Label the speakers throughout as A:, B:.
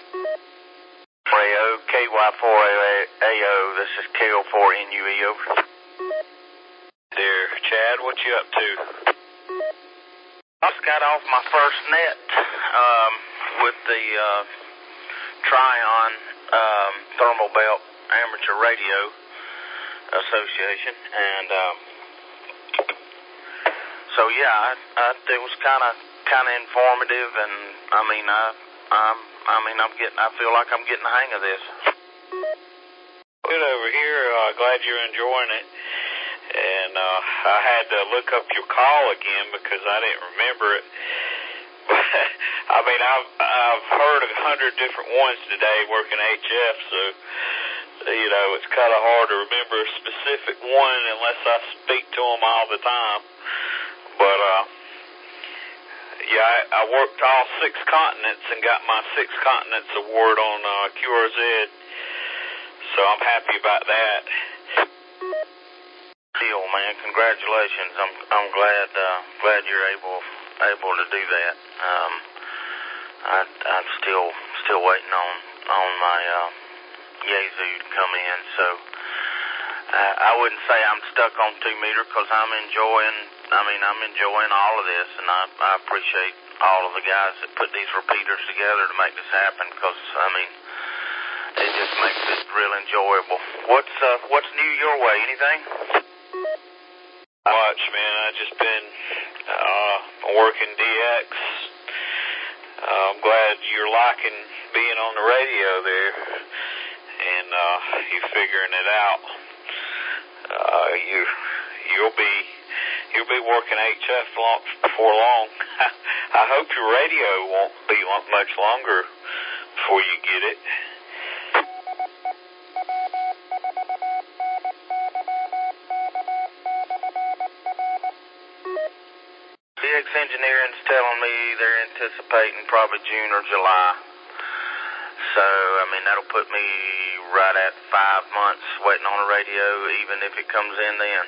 A: Rayo, KY4AO, this is KO4NUE, over.
B: There, Chad, what you up to?
A: I just got off my first net with the Tryon Thermal Belt Amateur Radio Association, and so yeah, it was kind of informative, and I feel like I'm getting the hang of this.
B: Good over here. Glad you're enjoying it. And I had to look up your call again because I didn't remember it. I mean, I've heard 100 different ones today working HF, so you know it's kind of hard to remember a specific one unless I speak to them all the time. But yeah, I worked all 6 continents and got my 6 continents award on QRZ, so I'm happy about that.
A: Deal, man. Congratulations. I'm glad you're able to do that. I'm still waiting on my Yazoo to come in, so I wouldn't say I'm stuck on 2 meter because I'm enjoying all of this, and I appreciate all of the guys that put these repeaters together to make this happen, because it just makes it real enjoyable. What's new your way? Anything?
B: Much, man. I just been working DX. I'm glad you're liking being on the radio there, and you're figuring it out. You'll be working HF before long. I hope your radio won't be much longer before you get it.
A: DX Engineering's telling me they're anticipating probably June or July. So, that'll put me right at 5 months waiting on a radio, even if it comes in then.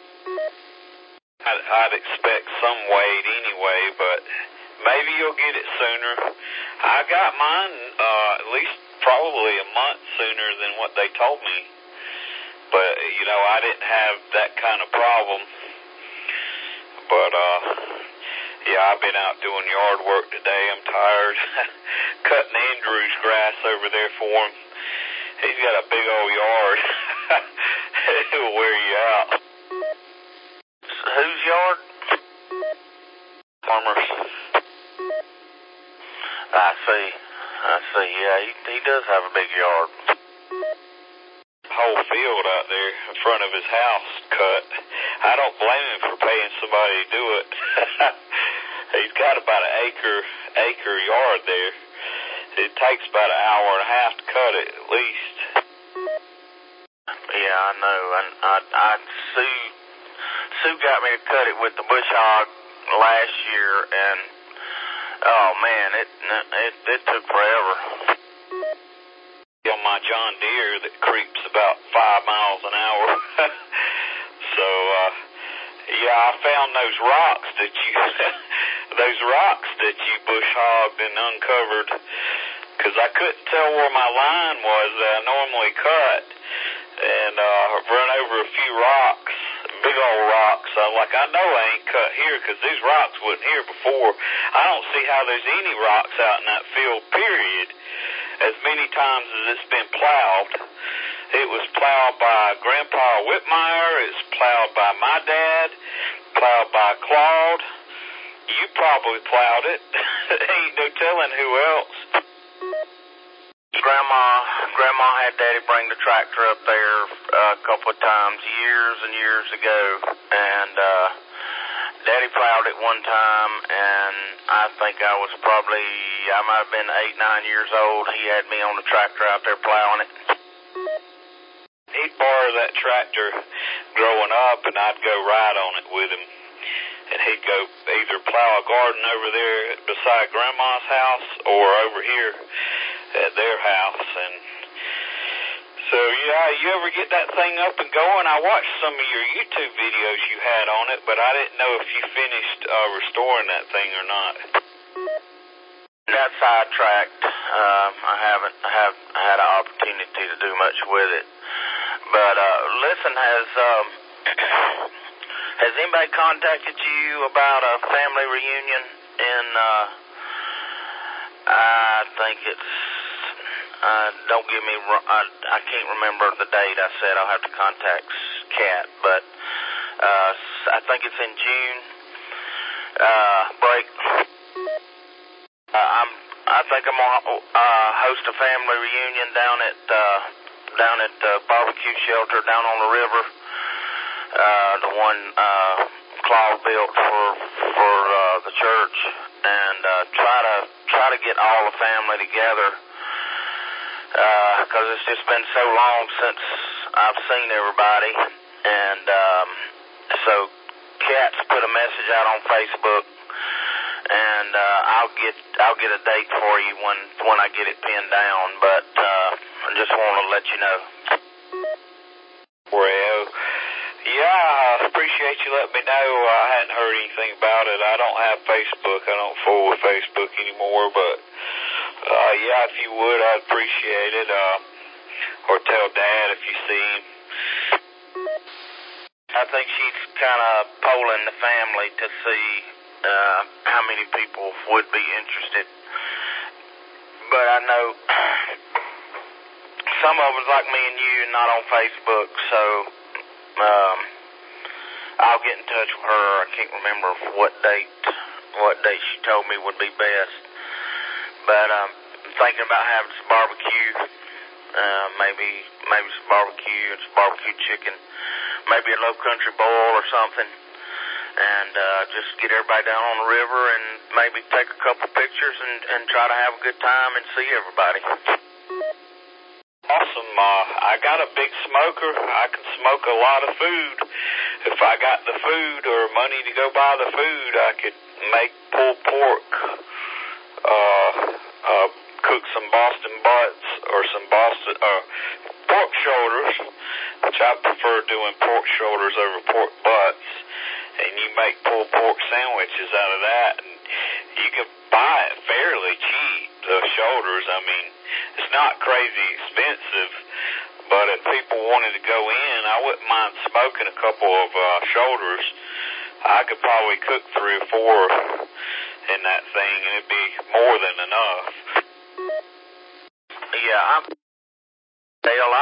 B: I'd expect some wait anyway, but maybe you'll get it sooner. I got mine at least probably a month sooner than what they told me. But, I didn't have that kind of problem. But, yeah, I've been out doing yard work today. I'm tired. Cutting Andrew's grass over there for him. He's got a big old yard. It'll wear you out.
A: Whose yard?
B: Farmers.
A: I see. Yeah, he does have a big yard.
B: Whole field out there in front of his house cut. I don't blame him for paying somebody to do it. He's got about an acre yard there. It takes about an hour and a half to cut it, at least.
A: Yeah, I know. And Sue got me to cut it with the bush hog last year, and oh man, it took forever.
B: On my John Deere that creeps about 5 miles an hour. So, yeah, I found those rocks that you bush hogged and uncovered, because I couldn't tell where my line was that I normally cut, and I've run over a few rocks, big old rocks. I'm like, I know I ain't cut here because these rocks wasn't here before. I don't see how there's any rocks out in that field, period. As many times as it's been plowed. It was plowed by Grandpa Whitmire, it's plowed by my dad, plowed by Claude. You probably plowed it. Ain't no telling who else.
A: Grandma had Daddy bring the tractor up there a couple of times years and years ago, and Daddy plowed it one time, and I think I might have been 8, 9 years old. He had me on the tractor out there plowing it.
B: He'd borrow that tractor growing up, and I'd go ride on it with him. And he'd go either plow a garden over there beside Grandma's house or over here at their house. And so, yeah, you ever get that thing up and going? I watched some of your YouTube videos you had on it, but I didn't know if you finished restoring that thing or not.
A: Got sidetracked. I haven't had an opportunity to do much with it. But listen, has anybody contacted you about a family reunion in? I think it's. Don't give me. I can't remember the date. I said I'll have to contact Kat, but I think it's in June. Break. I think I'm gonna host a family reunion down at the barbecue shelter down on the river. The one Claude built for the church, and try to get all the family together. Because it's just been so long since I've seen everybody, and so Kat's put a message out on Facebook, and I'll get a date for you when I get it pinned down. But I just want to let you know.
B: Well, yeah, I appreciate you letting me know. I hadn't heard anything about it. I don't have Facebook. I don't fool with Facebook anymore, but yeah, if you would, I'd appreciate it. Or tell Dad if you see him.
A: I think she's kind of polling the family to see how many people would be interested. But I know some of us, like me and you, not on Facebook, so I'll get in touch with her. I can't remember what date she told me would be best. But I'm thinking about having some barbecue, maybe some barbecue chicken, maybe a low country boil or something, and just get everybody down on the river and maybe take a couple pictures and try to have a good time and see everybody.
B: Awesome. I got a big smoker. I can smoke a lot of food. If I got the food or money to go buy the food, I could make pulled pork, cook some Boston butts or some pork shoulders, which I prefer doing pork shoulders over pork butts, and you make pulled pork sandwiches out of that, and you can buy it fairly cheap, the shoulders. I mean, it's not crazy expensive, but if people wanted to go in, I wouldn't mind smoking a couple of shoulders. I could probably cook 3 or 4 in that thing, and it'd be more than enough.
A: Yeah, Dale,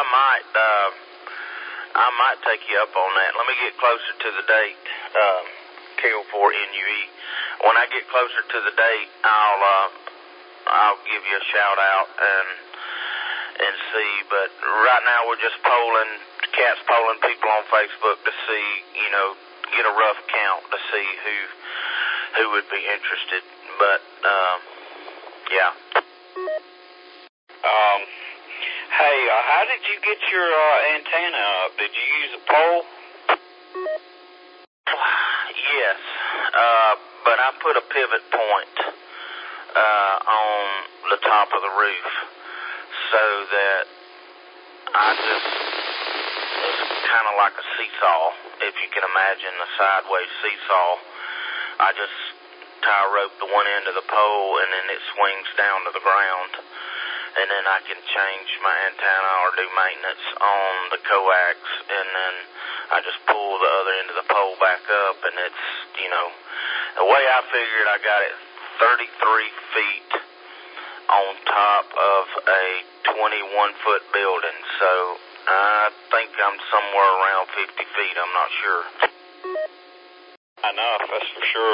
A: I might take you up on that. Let me get closer to the date, KO4NUE. When I get closer to the date, I'll give you a shout out and see. But right now we're just Kat's polling people on Facebook to see, get a rough count to see who would be interested. But yeah.
B: Hey, how did you get your antenna up? Did you use a pole?
A: Yes, but I put a pivot point on the top of the roof so that it's kind of like a seesaw, if you can imagine a sideways seesaw. I just tie rope the one end of the pole, and then it swings down to the ground. And then I can change my antenna or do maintenance on the coax, and then I just pull the other end of the pole back up, and it's, the way I figured, I got it 33 feet on top of a 21-foot building, so I think I'm somewhere around 50 feet, I'm not sure.
B: Enough, that's for sure.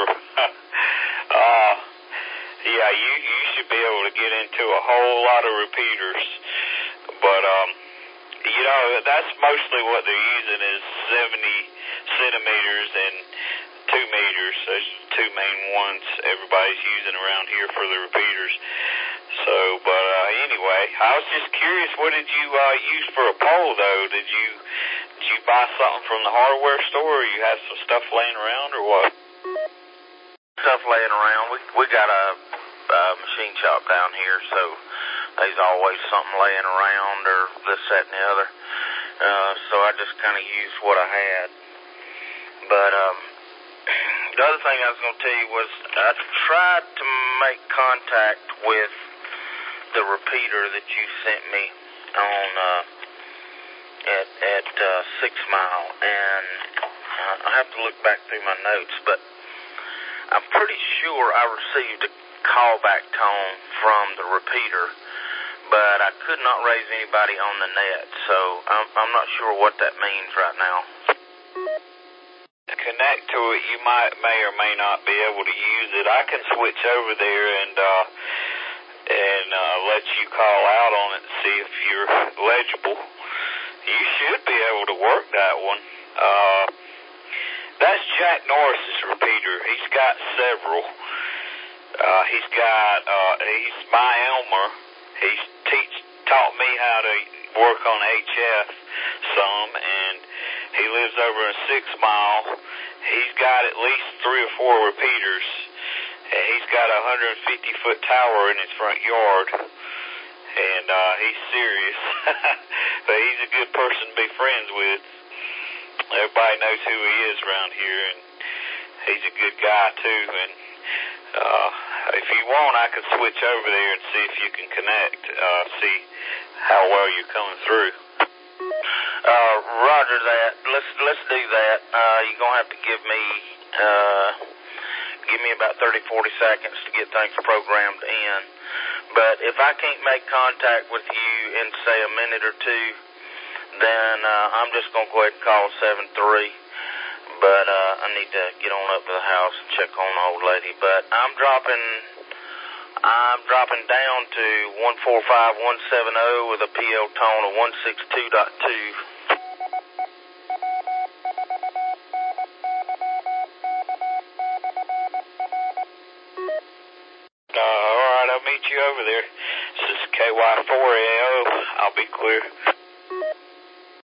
B: Yeah, you should be able to get into a whole lot of repeaters, but that's mostly what they're using is 70 centimeters and 2 meters. Those are the 2 main ones everybody's using around here for the repeaters. So, but anyway, I was just curious, what did you use for a pole though? Did you buy something from the hardware store, or you had some stuff laying around, or what?
A: Stuff laying around. We got a machine shop down here, so there's always something laying around or this, that, and the other. So I just kind of used what I had. But the other thing I was going to tell you was I tried to make contact with the repeater that you sent me on at 6 Mile, and I have to look back through my notes, but I'm pretty sure I received a callback tone from the repeater, but I could not raise anybody on the net, so I'm not sure what that means right now.
B: Connect to it, you may or may not be able to use it. I can switch over there and let you call out on it and see if you're legible. You should be able to work that one. That's Jack Norris's repeater. He's got several. He's my Elmer. He's taught me how to work on HF some, and he lives over in 6 Mile. He's got at least 3 or 4 repeaters. And he's got a 150-foot tower in his front yard. And he's serious. But he's a good person to be friends with. Everybody knows who he is around here, and he's a good guy, too. And if you want, I can switch over there and see if you can connect, see how well you're coming through.
A: Roger that. Let's do that. You're gonna have to give me about 30-40 seconds to get things programmed in. But if I can't make contact with you in say a minute or two, then I'm just gonna go ahead and call 7-3. But I need to get on up to the house and check on the old lady. But I'm dropping down to 145170 with a PL tone of 162.2.
B: All right, I'll meet you over there. This is KY4AO. I'll be clear.